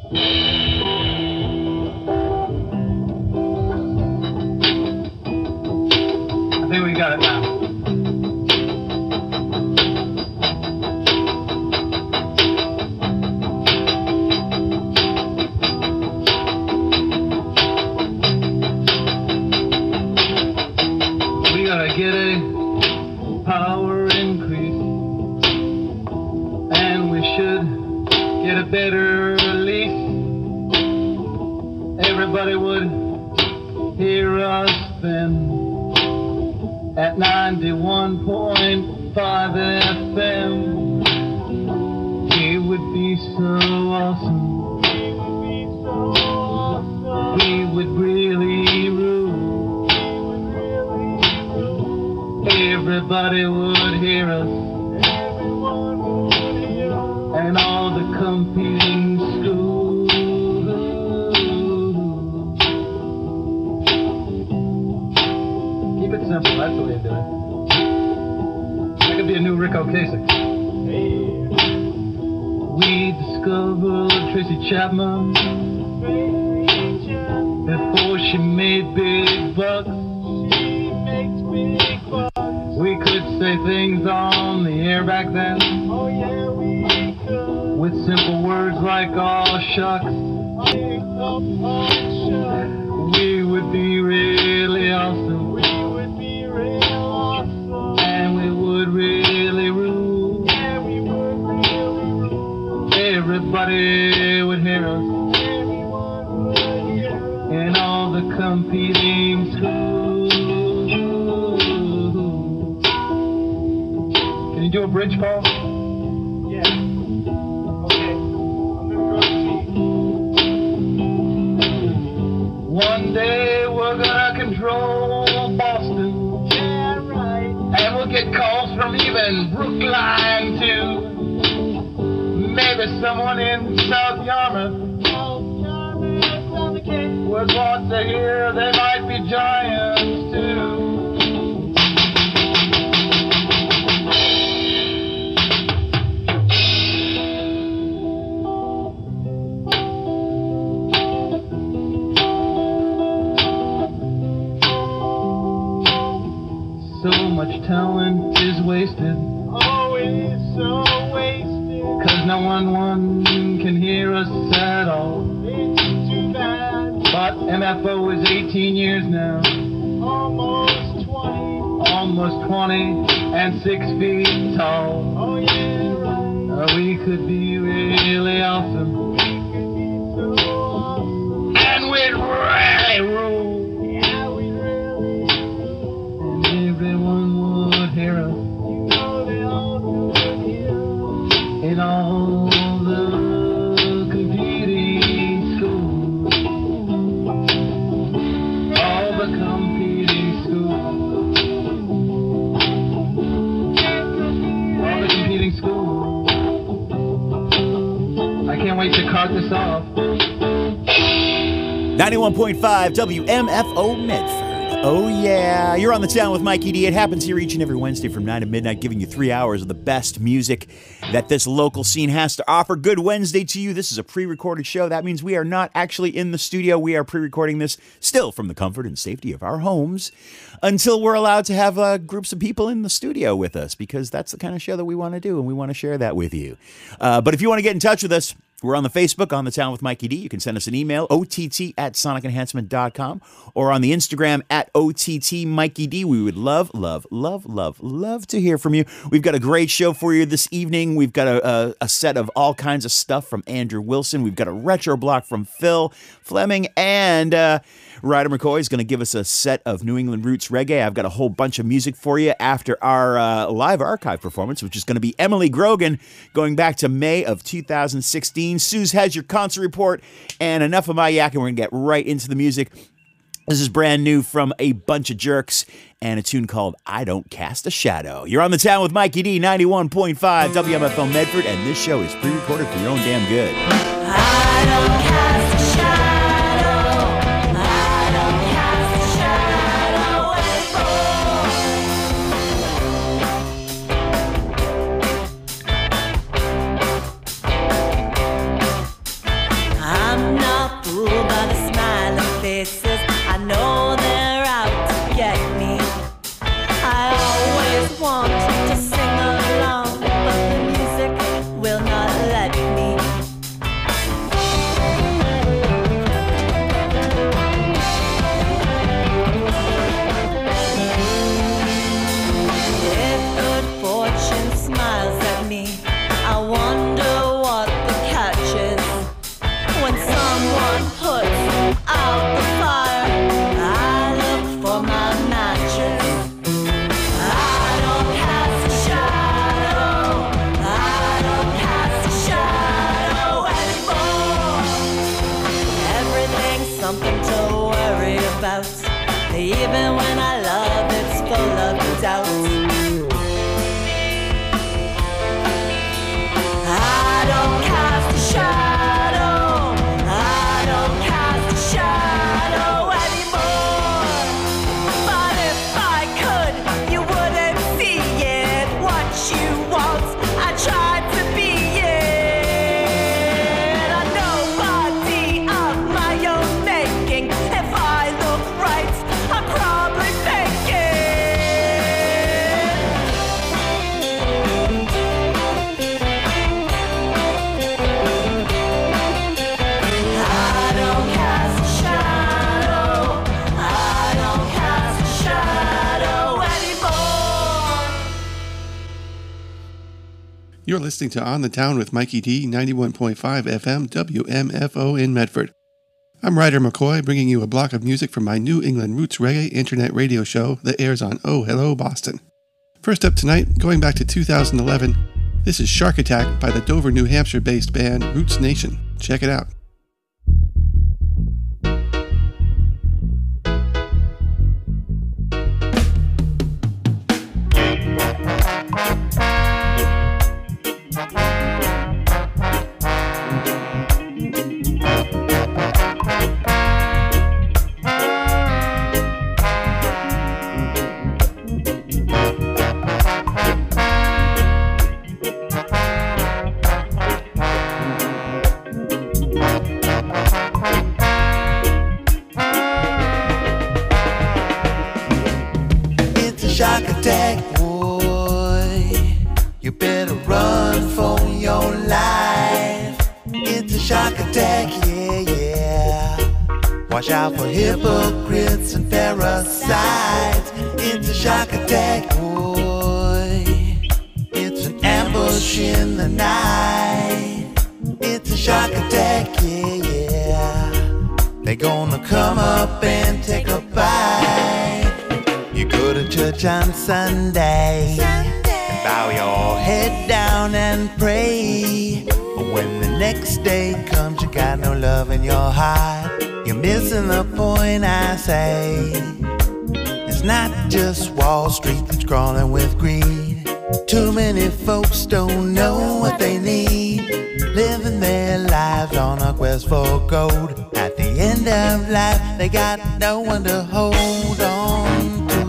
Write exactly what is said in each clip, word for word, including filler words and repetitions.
I think we got it now. We gotta get a power increase, and we should get a better lease. Everybody would hear us then at ninety-one point five F M. We would be so awesome. We would really rule. Everybody would hear us, and all the competing schools. Keep it simple, that's the way to do it. That could be a new Rick Ocasek. We discovered Tracy Chapman before she made big bucks. We could say things on the air back then with simple words like "aw shucks." We would be really awesome. We would be really awesome. And we would really rule. Yeah, we would really rule. Everybody would hear us. Everyone would hear us. In all the competing schools. Can you do a bridge, Paul? Yeah. Okay. I'm gonna go see. One day we're gonna control Boston. Yeah, right. And we'll get calls from even Brookline too. Maybe someone in South Yarmouth. South Yarmouth on the Cape. Would want to hear they might be giants too. So much talent is wasted. Oh, it's so wasted. Cause no one, one can hear us at all. It's too bad. But M F O is eighteen years now. Almost twenty. Almost twenty and six feet tall. Oh, yeah, right. Uh, we could be really awesome. We could be so awesome. And we'd really rule. Yeah, we really do. And everyone would hear us. You know they all would hear us. In all the competing schools. All the competing schools. All the competing schools. I can't wait to cart this off. ninety-one point five W M F O Medford. Oh yeah, you're on the town with Mikey D. It happens here each and every Wednesday from nine to midnight, giving you three hours of the best music that this local scene has to offer. Good Wednesday to you. This is a pre-recorded show. That means we are not actually in the studio. We are pre-recording this still from the comfort and safety of our homes until we're allowed to have uh, groups of people in the studio with us, because that's the kind of show that we want to do, and we want to share that with you. Uh, but if you want to get in touch with us, we're on the Facebook, On the Town with Mikey D. You can send us an email, O T T at sonic enhancement dot com, or on the Instagram at O T T Mikey D. We would love, love, love, love, love to hear from you. We've got a great show for you this evening. We've got a, a, a set of all kinds of stuff from Andrew Wilson. We've got a retro block from Phil Fleming, and uh, Ryder McCoy is going to give us a set of New England roots reggae. I've got a whole bunch of music for you after our uh, live archive performance, which is going to be Emily Grogan going back to May of two thousand sixteen. Suze has your concert report, and enough of my yak, and we're going to get right into the music. This is brand new from A Bunch of Jerks and a tune called I Don't Cast a Shadow. You're on the town with Mikey D, ninety-one point five W M F O Medford, and this show is pre-recorded for your own damn good. I don't cast a shadow. I don't cast a shadow anymore. You're listening to On the Town with Mikey D, ninety-one point five F M W M F O in Medford. I'm Ryder McCoy, bringing you a block of music from my New England Roots Reggae internet radio show that airs on Oh Hello Boston. First up tonight, going back to two thousand eleven, this is Shark Attack by the Dover, New Hampshire-based band Roots Nation. Check it out. Watch out for hypocrites and parasites. It's a shark attack, boy. It's an ambush in the night. It's a shark attack, yeah, yeah. They're gonna come up and take a bite. You go to church on Sunday, Sunday. And bow your head down and pray. But when the next day comes, you got no love in your heart. You're missing the point, I say. It's not just Wall Street that's crawling with greed. Too many folks don't know what they need, living their lives on a quest for gold. At the end of life, they got no one to hold on to.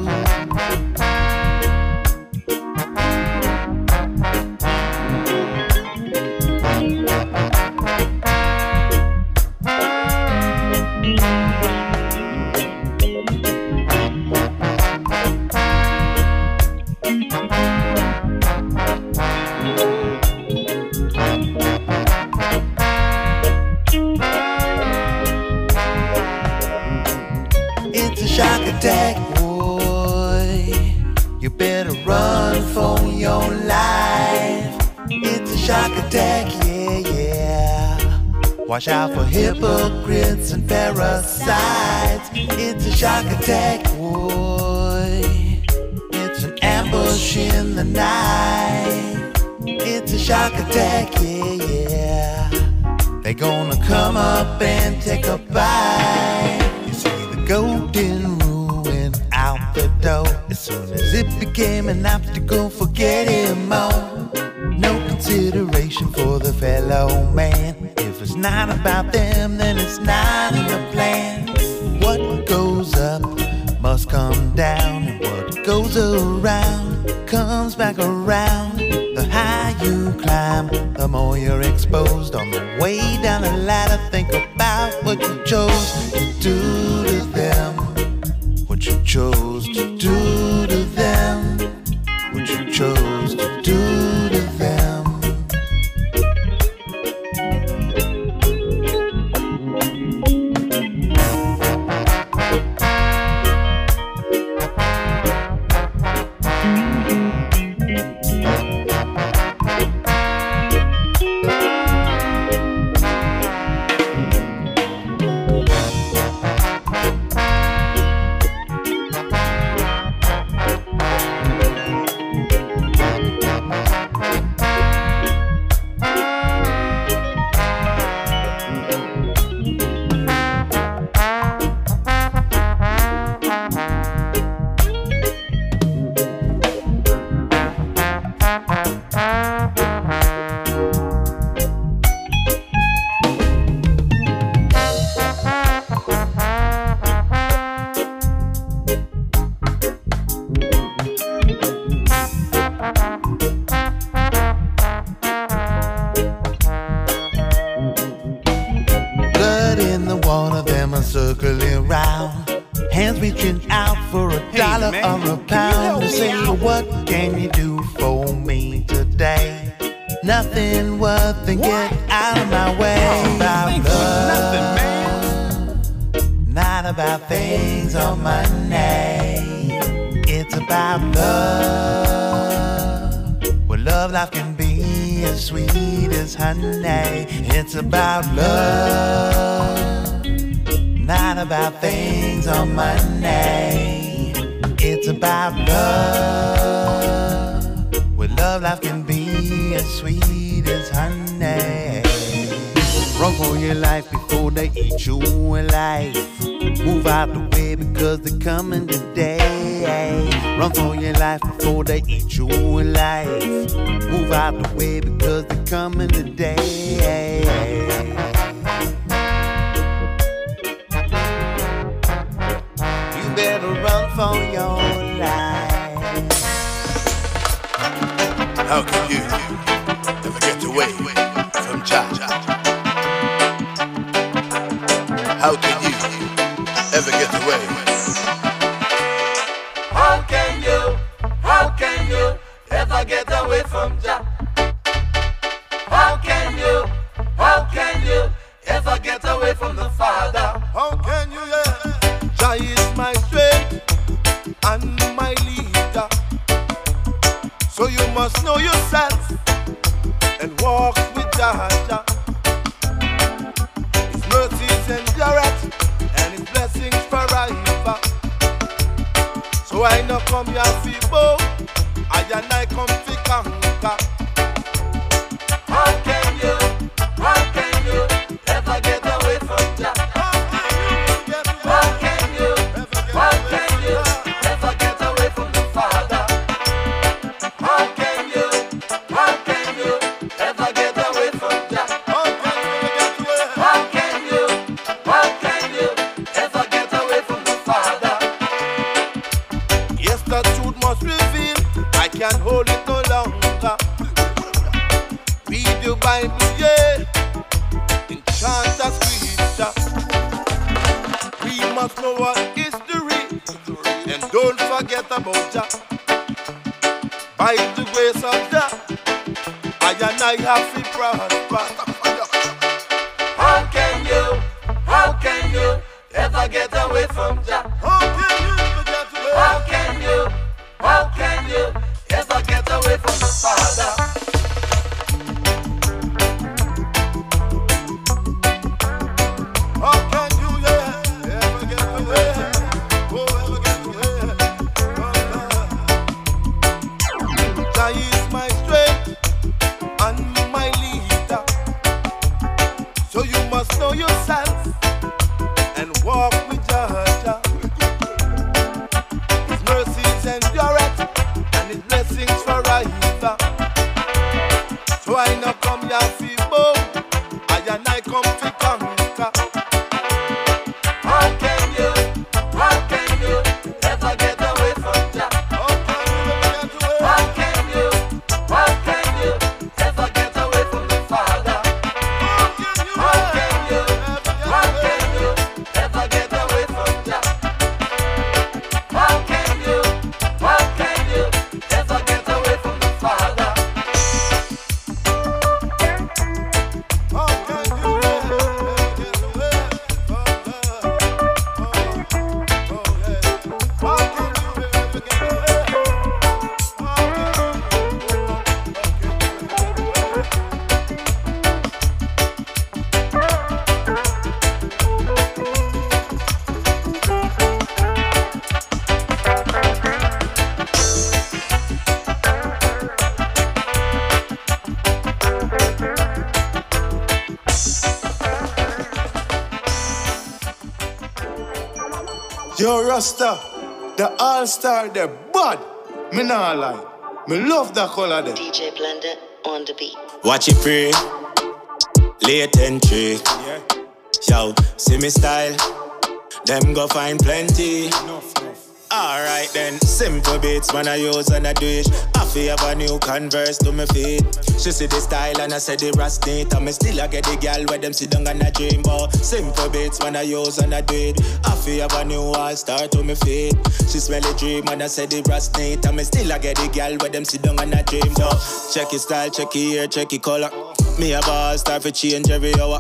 Attack, boy. You better run for your life. It's a shark attack, yeah, yeah. Watch out for hypocrites and parasites. It's a shark attack, boy. It's an ambush in the night. It's a shark attack, yeah, yeah. They're gonna come up and take a bite. You see the golden out the door. As soon as it became an obstacle, forget him all. No consideration for the fellow man. If it's not about them, then it's not in the plan. What goes up must come down, and what goes around comes back around. The higher you climb, the more you're exposed. On the way down the ladder, think about what you chose to do to them. What you chose to do to them. What you chose to do to them. circling round, hands reaching out for a hey, dollar man. or a pound to say, what can you do for me today? Nothing worth and get out of my way. Oh, about love, nothing, man. Not about things or money. It's about love, what love life can be. as sweet as honey. It's about love, not about things or money. It's about love, where love life can be as sweet as honey. Run for your life before they eat your life. Move out the way because they're coming today. Run for your life before they eat your life. Move out the way because they're coming today. You better run for your life. How can you ever get away from Jah? How can you ever get away? How can you, how can you ever get away from Jah? How can you, how can you ever get away from the Father? How can you, yeah? Jah is my strength and my leader. So you must know yourself and walk with Jah. Jah. His mercies endureth and His blessings forever. So I no come here fi bow, I and I come fi conquer. How can you, how can you ever get away from Jah? How can you, how can you ever get away from the Father? How can you, how can you ever get away from Jah? How can you, how can you ever get away from the Father? Yes, the truth must reveal, I can't hold it no longer. Read the Bible, yeah, enchant the scripture. We must know our history, and don't forget about Jah. By the grace of Jah, I and I have to prosper. How can you, how can you ever get away from Jah? How can you forget the way? How can you, how can you ever get away from the Father? How can you, yeah, ever get away? Oh, ever get away? Jah is my strength and my leader. So you must know yourself and walk with Jah. Jah. His mercies endureth and His blessings forever. So I now come here fi bow, I and I come fi conquer. How can you, how can you ever get away from Jah? How can you ever get away? How can you, how can you ever get away from the Father? How can you How can you, how ever can you ever get away from Jah? How can you, how can you ever get away from the Father? How can you ever get away from love? Oh, oh, yeah. How can you ever get away? How can Yo, Rasta, the all-star, the bud. Me nah lie. Me love that color there. D J Blender on the beat. Watch it free, late entry. Yo, see me style, them go find plenty. Alright then, simple beats man I use and I do it. I feel have a new Converse to my feet. She see the style and I say the rust neat. And me still I get the girl where them sit down and I dream about. Simple beats man I use and I do it. I feel have a new all-star to my feet. She smell the dream and I say the rust neat. And me still I get the girl where them sit down and I dream about. Check your style, check your hair, check your color. Me a ball star for change every hour.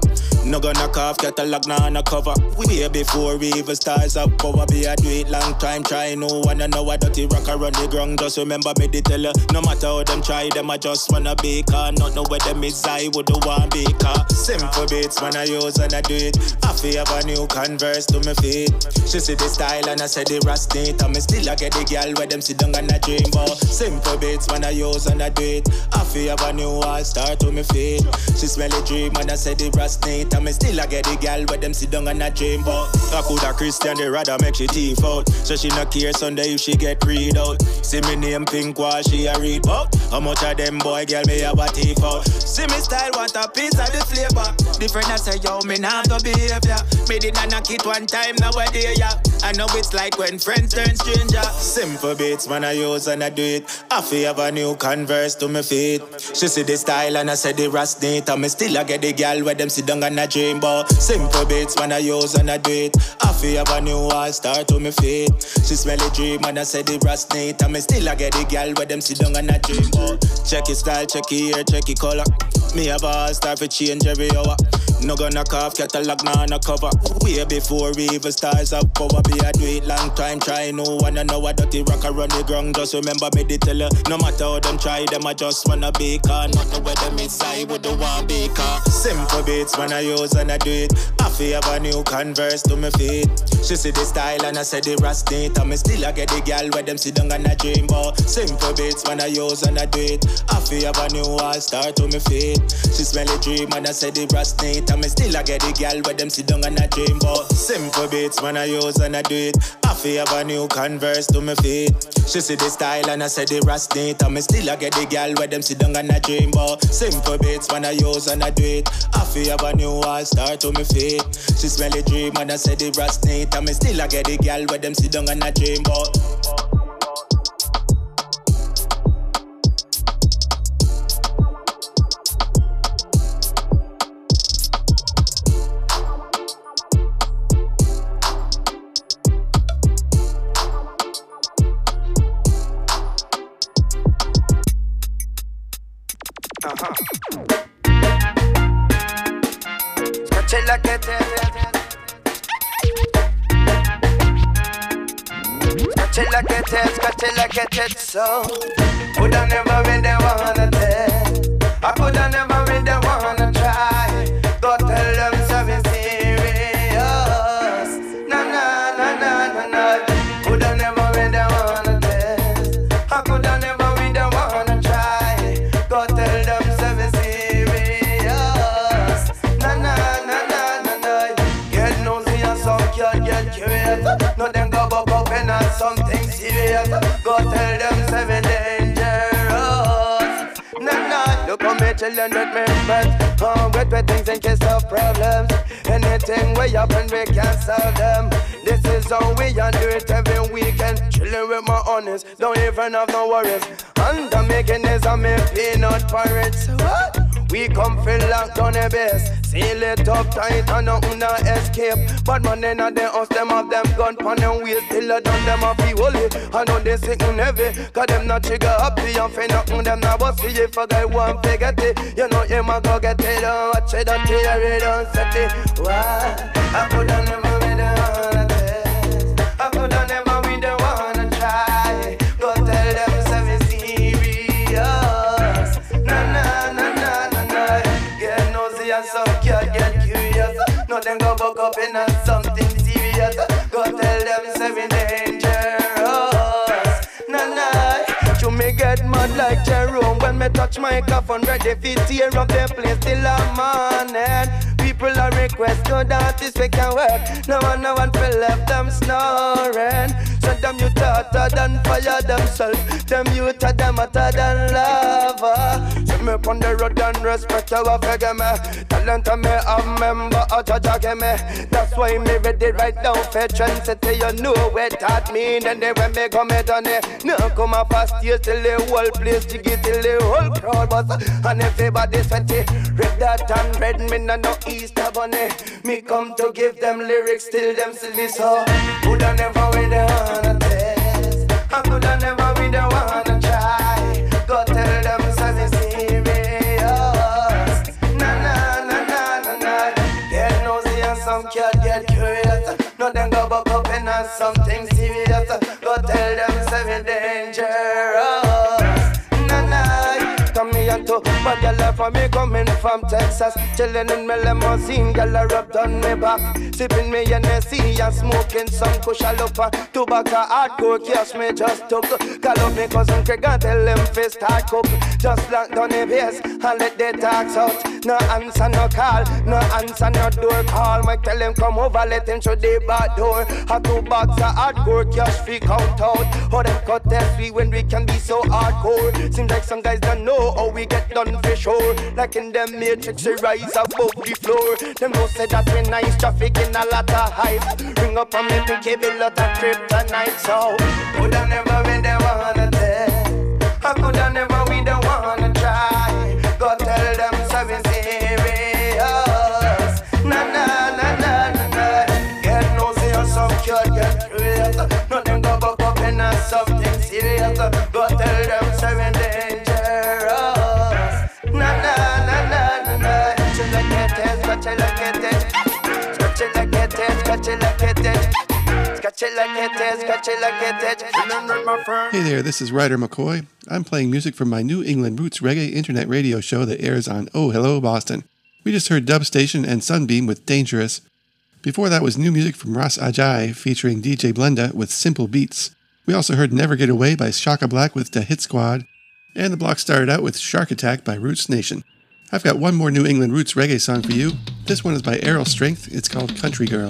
No gonna knock off catalog, nah no cover. Way before we even stars up power. Be a do it long time, try no one and know a dirty rock around the ground. Just remember me the tell her, no matter how them try, them I just wanna be car. Not know where them is, I would do one be car. Simple beats when I use and I do it. I feel have a new Converse to me feet. She see the style and I say the rust neat. And me still I get the girl where them sit down and I dream about. Simple beats when I use and I do it. I feel have a new all-star to me feet. She smell the dream and I say the rust neat. And me still I get the girl where them sit down and I dream about. I could a Christian, they rather make she teeth out. So she no care Sunday if she get read out. See me name pink while she a read about. How much of them boy girl me have a teeth out. See me style want a piece of the flavor. Different I say yo me nah go behavior. Me did not knock it one time nowadays yeah. I know it's like when friends turn stranger. Simple beats when I use and I do it. I feel have a new Converse to my feet. She see the style and I say the rust neat. And me still I get the girl where them sit down and I dream about. Simple beats when I use and I do it. I feel have a new all-star to my feet. She smell the dream and I say the rust neat. And me still I get the girl where them sit down and I dream about. Check his style, check his hair, check his color. Me have a all-star for change every hour. No gonna knock off catalog, nah no cover. Way before we even stars up power. Be a do it long time, try no one and know a dirty rock around the ground. Just remember me the tell her, no matter how them try, them I just wanna be car. Not know where them inside would the one be car. Simple beats when I use and I do it. I feel have a new Converse to my feet. She see the style and I say the rust neat. And me still I get the girl where them sit down and I dream about. Simple beats when I use and I do it. I feel have a new all-star to my feet. She smell the dream and I say the rust neat. And me still I get the girl where them sit down and I dream about. Simple beats when I use and I do it. I feel have a new Converse to my feet. She see the style and I say the rust neat. And me still I get the girl where them sit down and I dream about. Simple beats when I use and I do it. I feel have a new all-star to my feet. She smell the dream and I say the rust neat. And me still I get the girl where them sit down and I dream about. Uh-huh. Scratch it like it is. Scratch it like it is, scratch it like it is. So, coulda never really wanna test. I coulda never really wanna try. Go tell them something serious. Na na na na na na. Coulda never really wanna test. I coulda never really wanna try. Go tell them something serious. Na na na na na na. Get nosy and some can't get curious. No them go buck up and on something serious. Go tell them seven dangerous. Nah nah, look how me chillin' with me friends. Oh, with with things in case of problems. Anything we happen we can solve them. This is how we a do it every weekend. Chillin' with my honest, don't even have no worries. And I'm making this a me peanut porridge. So what? We come feel lock down the base. Seal it up tight and nothing no escape. But man in a the house, them have them gun pan and wheel. Till I done them a feel holy. I know they sick and heavy. Cause them not trigger happy and fin nothing. Them not bossy if a guy want to get it. You know him a go get it. Don't watch it until you read on set it. Why? I coulda never be the one to test. I coulda never be the one to try. Go tell them seven serious. Na na na na na na. Get nosy and some can't get curious. No them go buck up in on something serious. Go tell them seven dangerous. Na na. You me get mad like Jerome when me touch microphone ready fi tear up the place till I'm morning. People are request good artists we can work. No one, no one feel left them snoring. So them you hotter than fire themselves. Them you to them hotter than lava. So me on the road and respect you a figure me. Talent me a member of Jaja give me. That's why me ready right now for Trend City. You know what that mean. And then when me come it on it, no come a fast years till the whole place jiggy till the whole crowd buzz. And everybody sweaty. Red that and red me no no Easter bunny. Me come to give them lyrics till them silly so. Coulda never be the one to test. I coulda never be the one to try. Go tell them something serious. Na na na na na na. some kid get curious. No, them go buck up in a something serious. Go tell them seven dangerous. Nah, nah. Come here to my girl for me coming from Texas. Chillin' in my limousine, girl a rubbed on me back. Sipping me N S C and smoking some Kushalupa. Tobacco hardcore cash me just took. Call up me cousin Craig and tell him fi start cook. Just lock down the bass and let the talks out. No answer, no call, no answer, no door call. Mike tell him come over, let him through the back door. Have two bags of hardcore cash fi count out. How them cut test we when we can be so hardcore. Seems like some guys don't know how we get done for sure. Like in the Matrix, we rise above the floor. Them no say that we nice traffic in a lot of hype. Ring up and make me cable out of kryptonite. So coulda never been the wanna tell. I coulda never we the wanna try. Go tell them seven serious. Na na na na na na. Get no see or some kid get curious. No them go buck up in a something serious. Go tell them seven dangerous. Na na na na na na. Scratch it like it, scratch it like it. Scratch it like it, scratch it like it. Scratch it like it, scratch it like it. Hey there, this is Ryder McCoy. I'm playing music from my New England Roots Reggae internet radio show that airs on Oh Hello Boston. We just heard Dub Station and Sunbeam with Dangerous. Before that was new music from Ross Ajay featuring D J Blenda with Simple Beats. We also heard Never Get Away by Shaka Black with The Hit Squad. And the block started out with Shark Attack by Roots Nation. I've got one more New England Roots reggae song for you. This one is by Errol Strength. It's called Country Girl.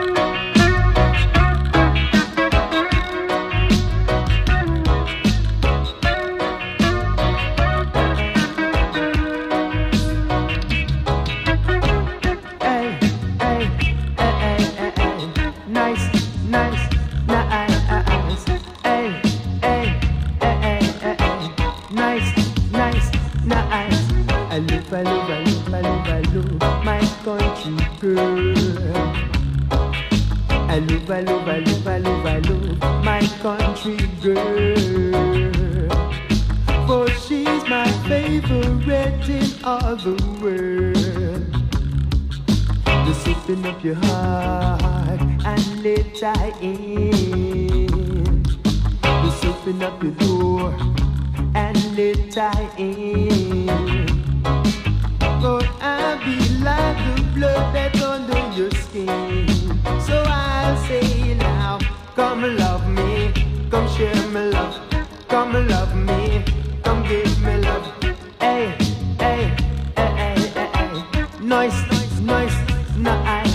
I love, I love, I love, I love, I love my country girl. For she's my favorite in all the world. Just open up your heart and let I in. Just open up your door and let I in. Lord, I be like the blood that's under your skin. So I'll say now, come and love me, come share my love, come and love me, come give me love. Hey, hey, hey, hey, hey, hey. Nice, nice, nice, nice.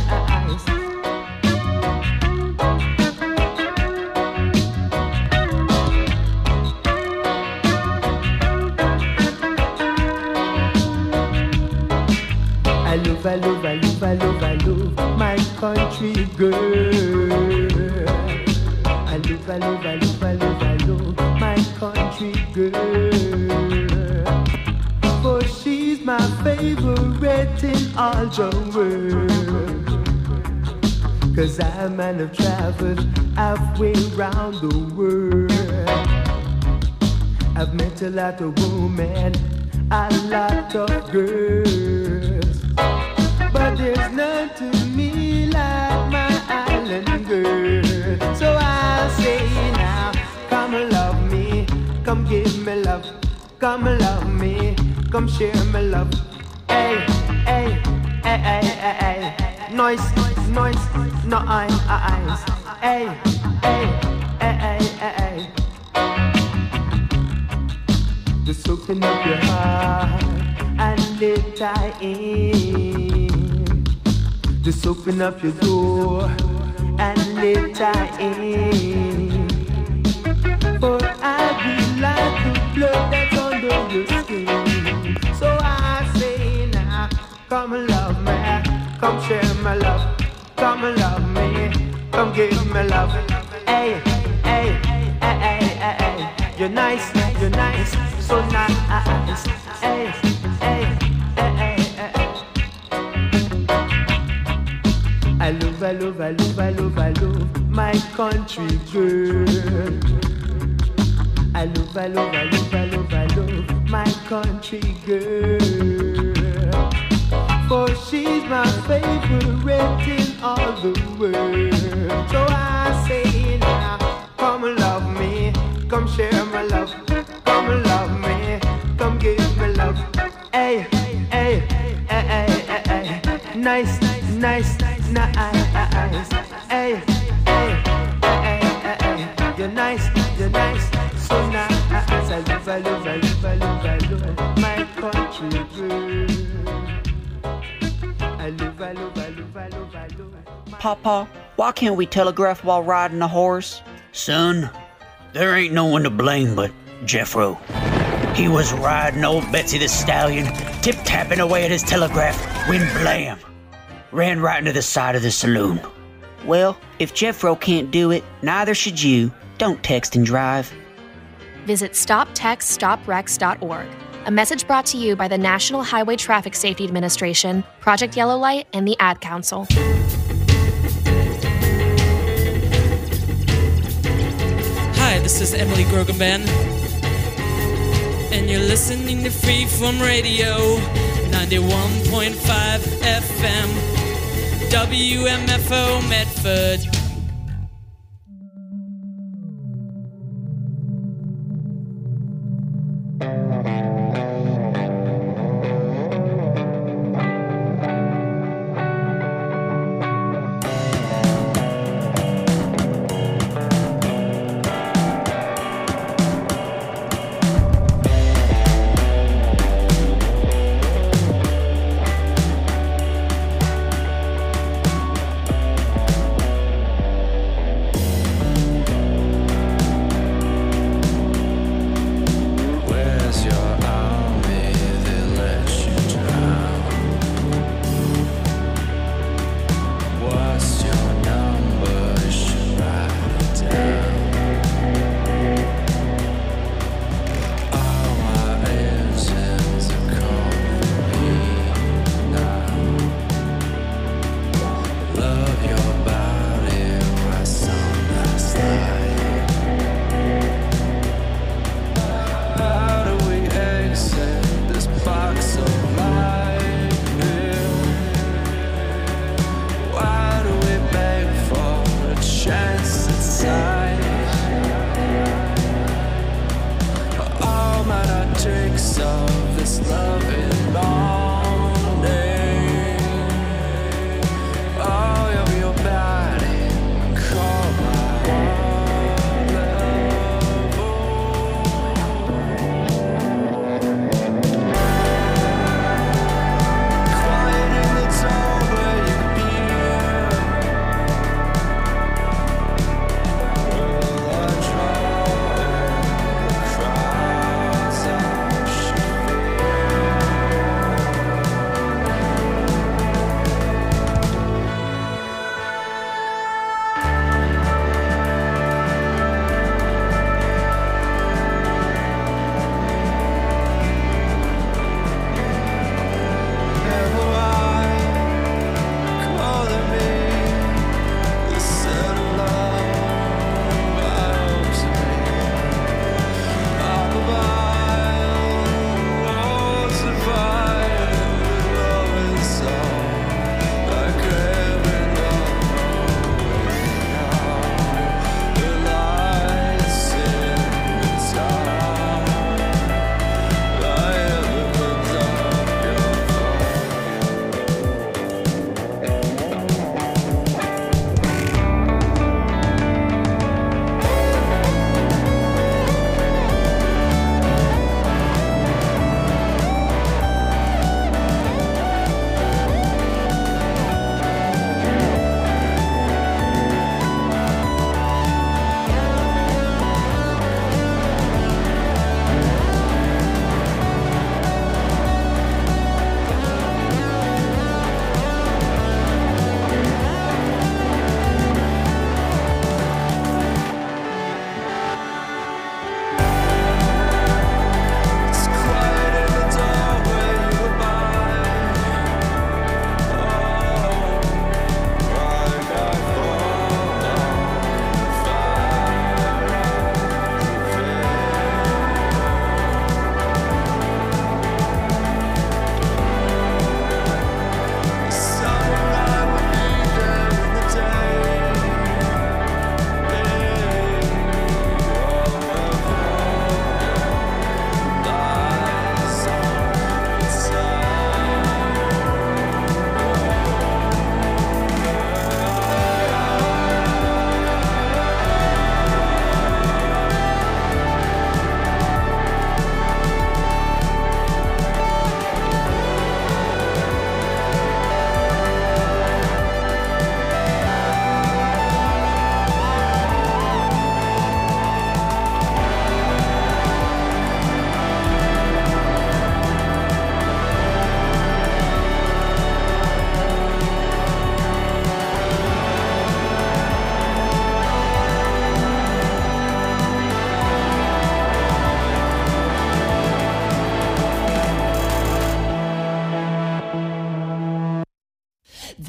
I love, I love, I love, I love, I love my country girl. I love, I love, I love, I love, I love my country girl. For she's my favorite in all the world. Cause I man have traveled halfway round the world. I've met a lot of women, a lot of girls. But there's none to me like my island girl. So I'll say now, come and love me, come give me love, come and love me, come share my love. Hey, hey, hey, hey, hey, hey. Noise, noise, no eyes, eyes. Hey, hey, hey, hey, hey, hey. Just open up your heart and let I in. Just open up your door and let I in. For I be like the blood that's under your skin. So I say now, come and love me, come share my love, come and love me, come give me love. Hey, hey, hey, hey, hey, hey. You're nice, you're nice, so nice. Hey, hey, hey, hey, hey. I love, I love, I love, I love, I love my country girl. I love, I love, I love, I love, I love my country girl. For she's my favorite in all the world. So I say now, come love me, come share my love, come love me, come give me love. Hey, hey, hey, hey, hey, hey. Nice, nice, nice. Hey, hey, hey, hey, hey. You're nice, you're nice, so nice. I love, I love, I love, I love, I love my country girl. I love, I love, I love, I love, I love. Papa, why can't we telegraph while riding a horse? Son, there ain't no one to blame but Jeffro. He was riding old Betsy the Stallion, tip-tapping away at his telegraph, when blam! Ran right into the side of the saloon. Well, if Jeffro can't do it, neither should you. Don't text and drive. Visit stop text stop wrecks dot org. A message brought to you by the National Highway Traffic Safety Administration, Project Yellow Light, and the Ad Council. Hi, this is Emily Groganban, and you're listening to Freeform Radio, ninety-one point five F M, W M F O Medford.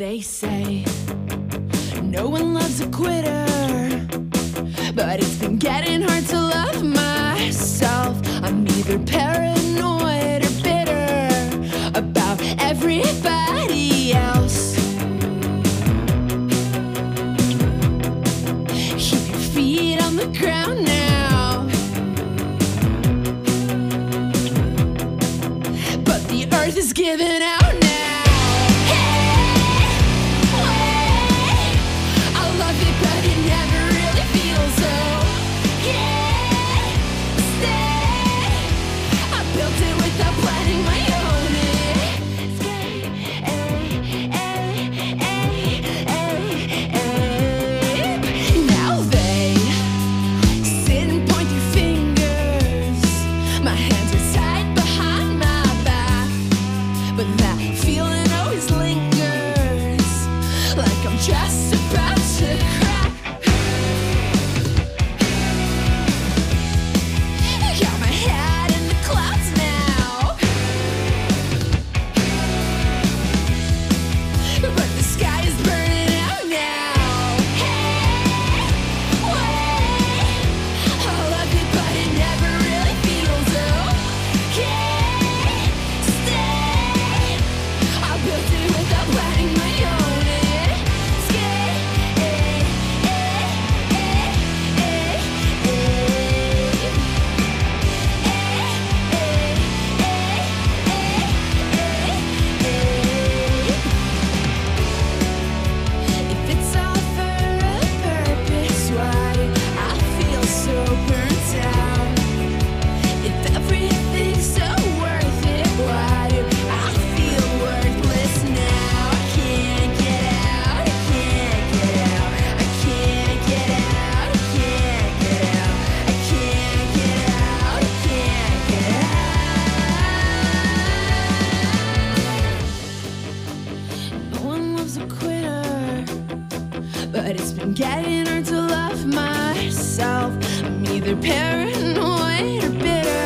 They say no one loves a quitter, but it's been getting hard to love myself. I'm either paranoid or bitter about everybody else. Keep your feet on the ground now. But the earth is giving out now. Just about to crack. Got my head in the clouds now, but the sky is burning out now. Hey, wait, I love you, but it never really feels okay. Stay, I built it without planning my own. But it's been getting hard to love myself. I'm either paranoid or bitter.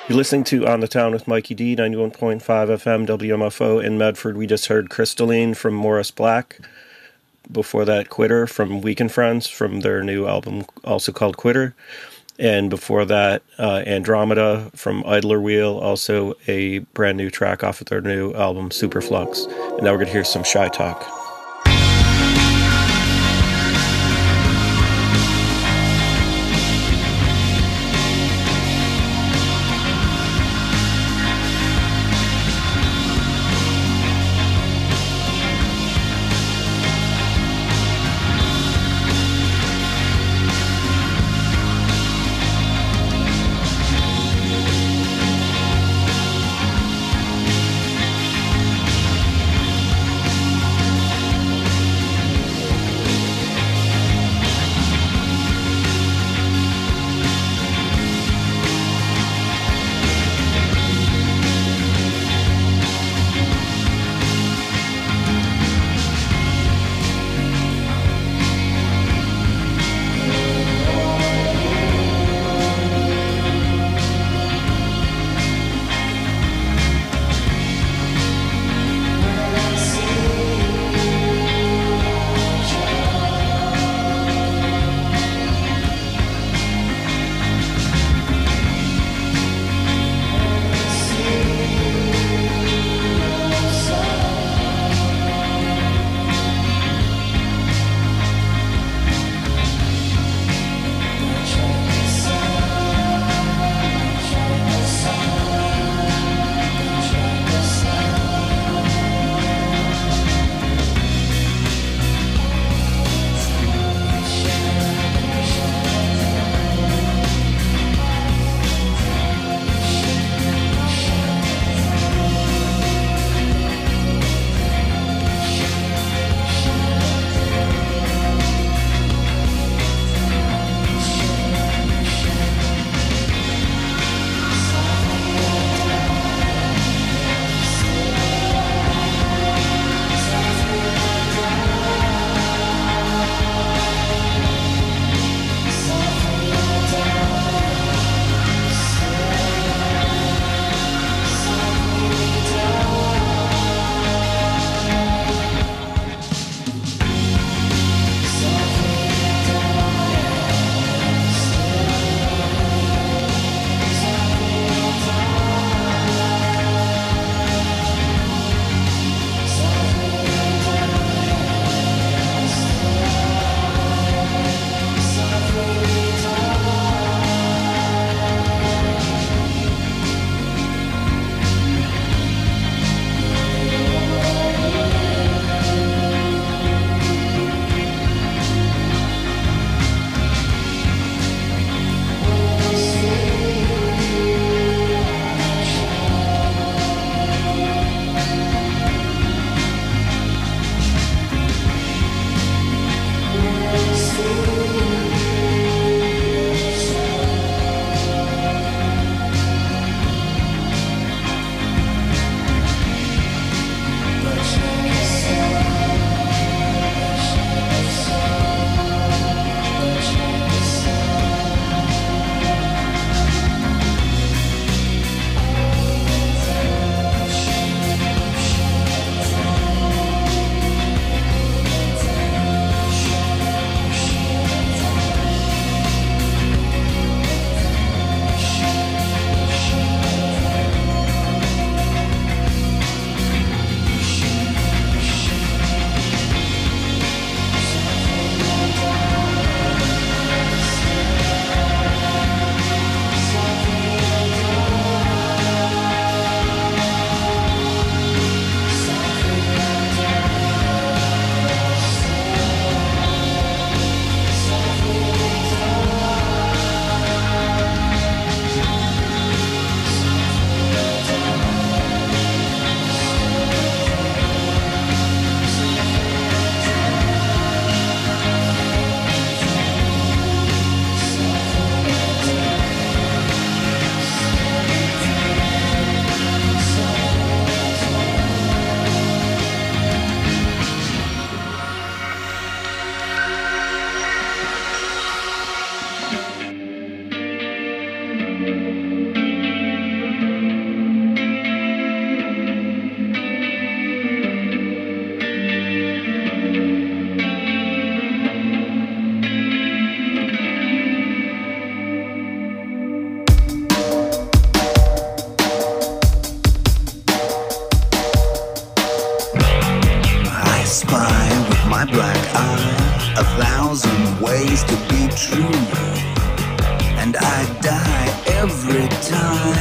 You're listening to On the Town with Mikey D, ninety-one point five F M, W M F O in Medford. We just heard Crystalline from Morris Black. Before that, Quitter from Weekend Friends from their new album, also called Quitter. And before that, uh, Andromeda from Idler Wheel, also a brand new track off of their new album, Superflux. And now we're going to hear some Shy Talk. Thank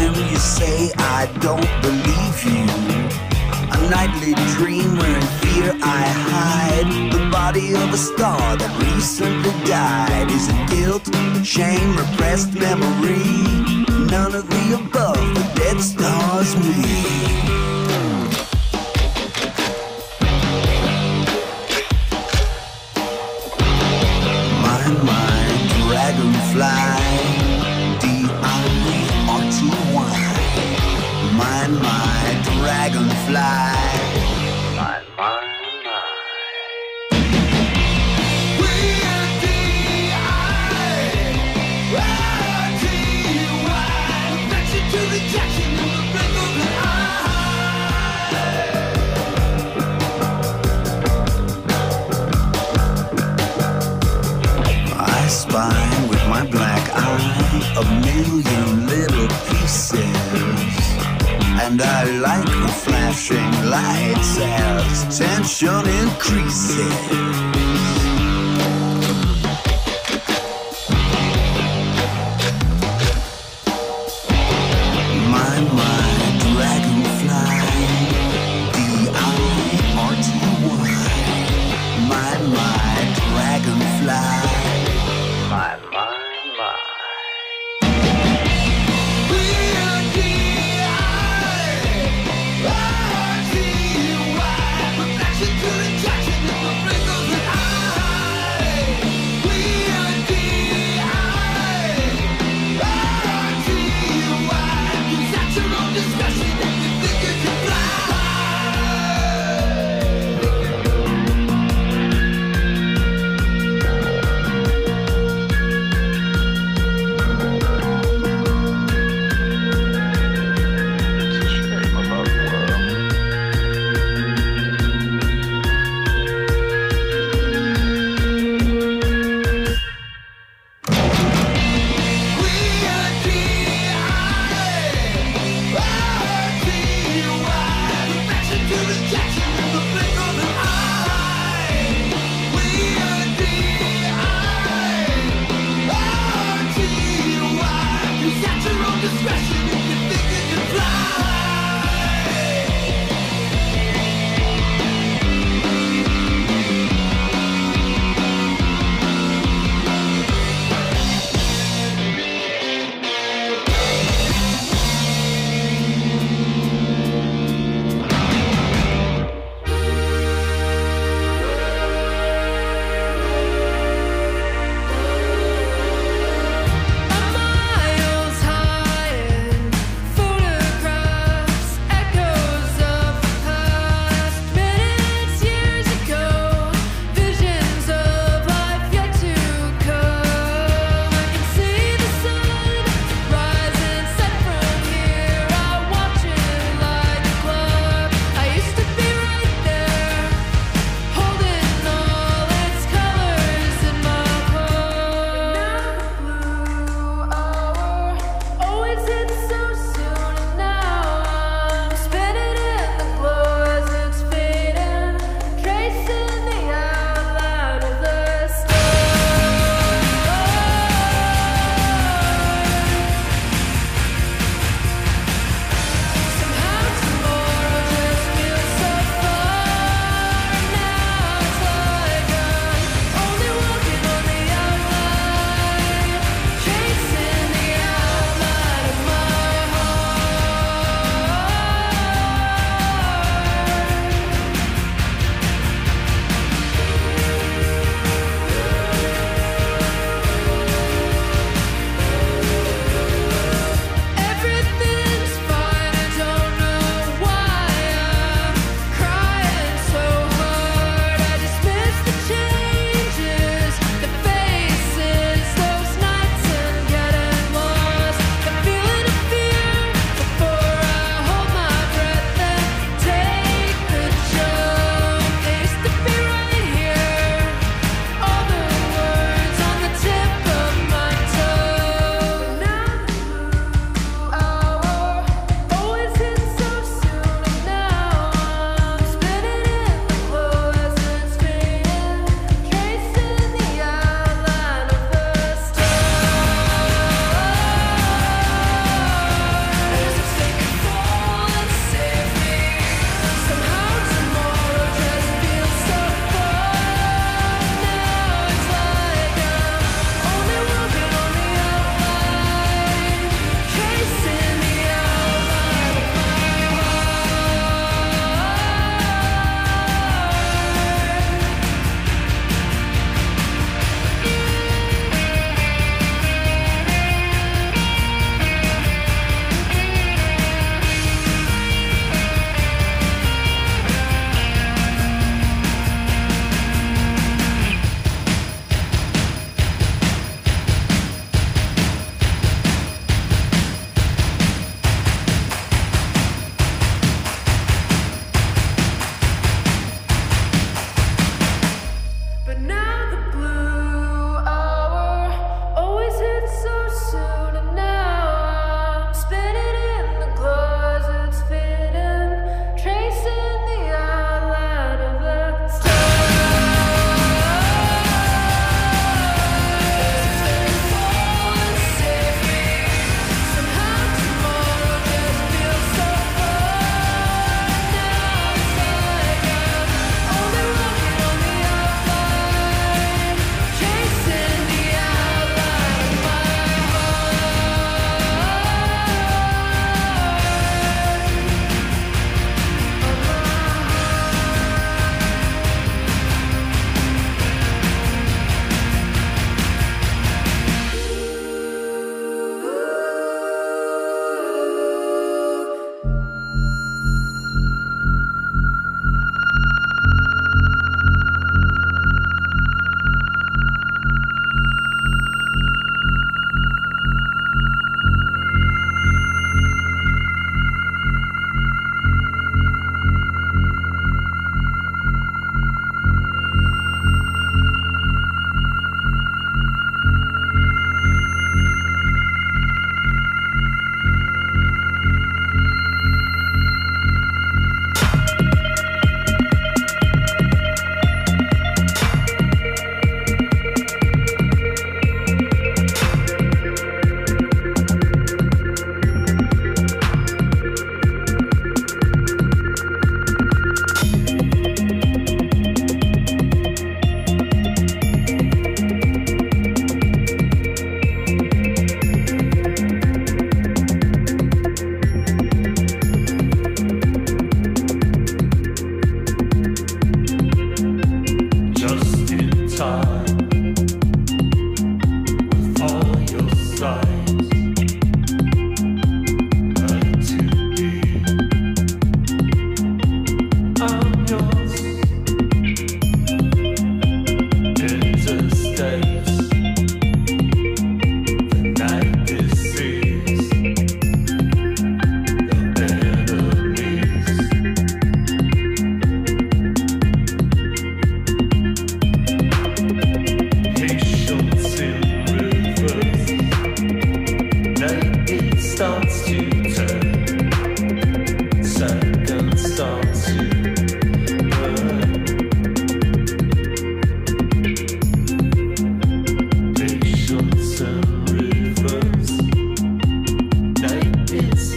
him, you say I don't believe you. A nightly dream where in fear I hide the body of a star that recently died. Is it guilt, shame, repressed memory? None of the above, the dead star's me. Dragonfly, D I R T Y. Mind my dragonfly. Mind my, We're D I R T Y. Connection to the Jackson of the rhythm I spy with my black eye a million little pieces, and I like the flashing lights as tension increases. My, my dragonfly, D I R T Y. My, my dragonfly. My, my, my. We're D I R T Y. Connection to the Jackson in the rhythm that I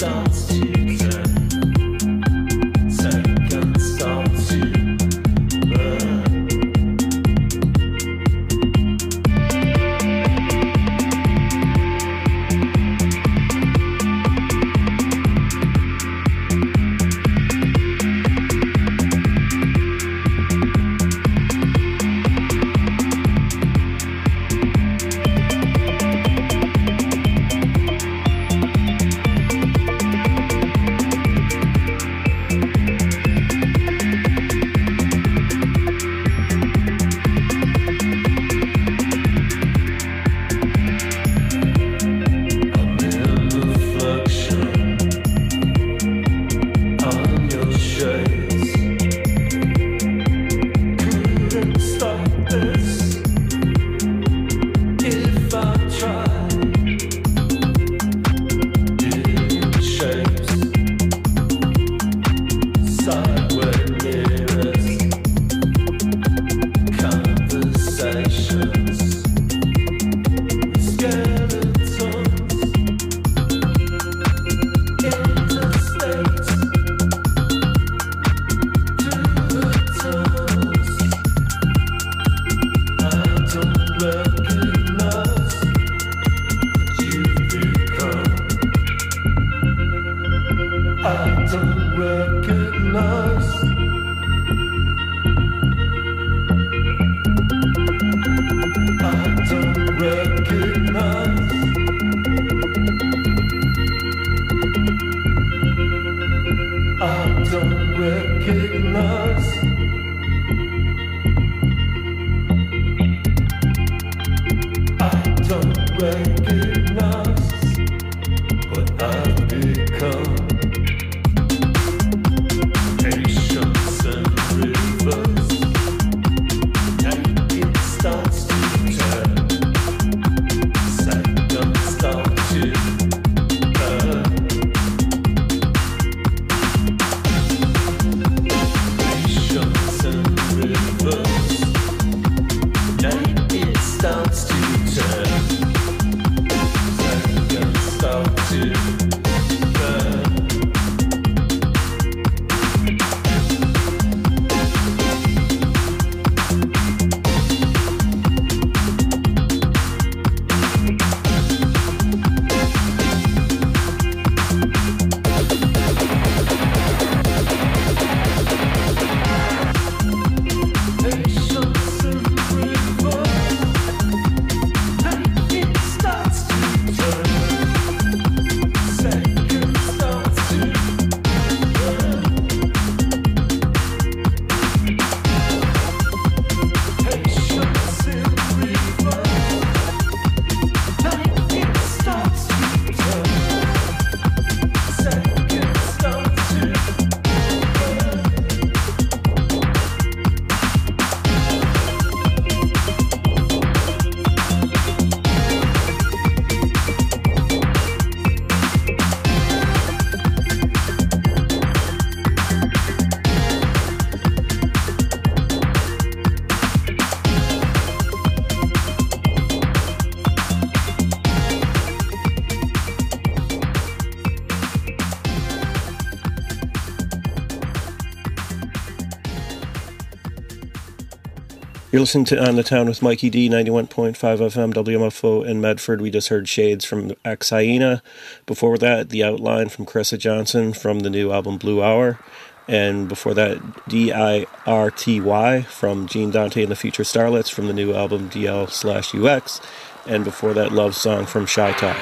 You're listening to On the Town with Mikey D, ninety-one point five F M, W M F O in Medford. We just heard Shades from Ex Hyena. Before that, The Outline from Carissa Johnson from the new album Blue Hour. And before that, D I R T Y from Gene Dante and the Future Starlets from the new album D L slash U X. And before that, Love Song from Shy Talk.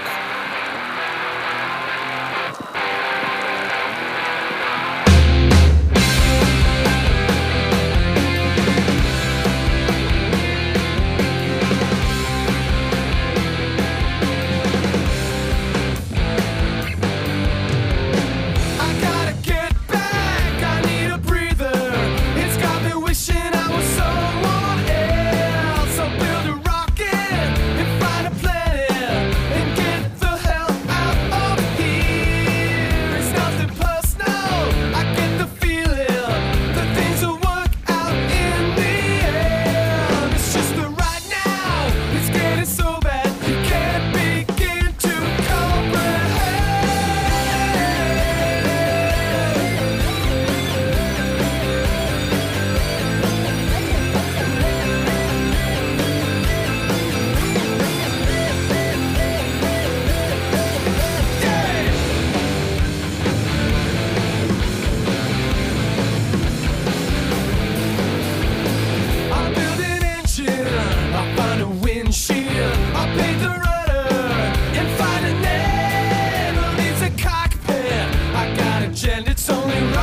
Build a rocket and find a planet and get the only right.